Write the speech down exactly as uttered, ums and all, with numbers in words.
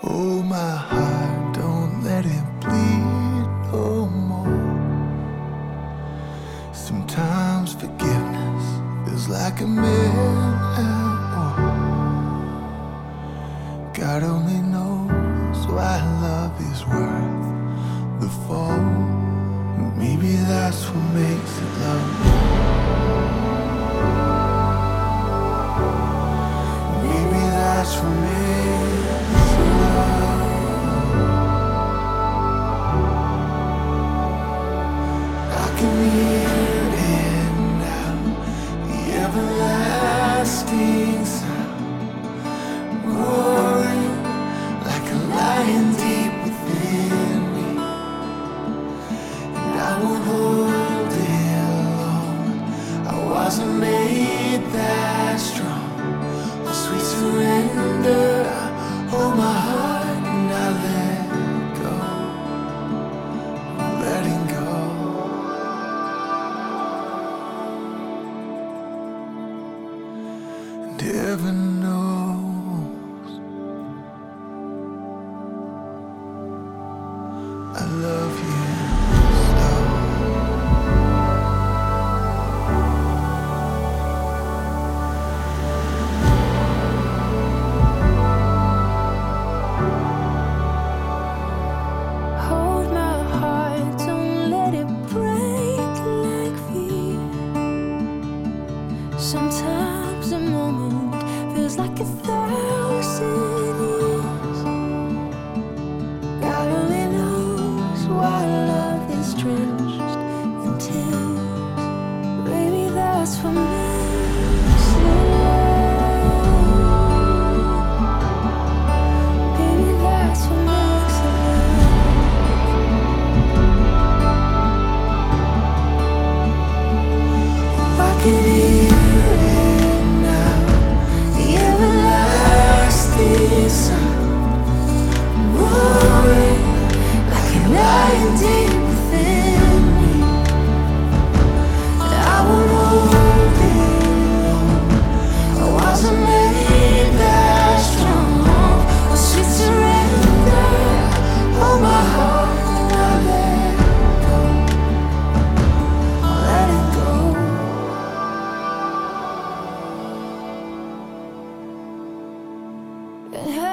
Oh, my heart, don't let it bleed no more. Sometimes forgiveness feels like a man. God only knows why love is worth the fall. Maybe that's what makes it love. Maybe that's what makes it love. I can hear it now, the everlasting sound, roaring like a lion deep within me. And I won't hold it long. I wasn't made that strong. Oh, sweet surrender, I hold my heart and I let go. I'm letting go. And heaven knows I love you so. Hold my heart, don't let it break like fear. Sometimes a moment feels like a thousand years. God only knows why love is drenched in tears. Maybe that's what makes it love. Maybe that's what makes it love. I can hear it now, the everlasting sound, roaring like a lion deep within me. And I won't hold it long. I wasn't made that strong. Oh, sweet surrender, hold my heart and I let go. I let it go. And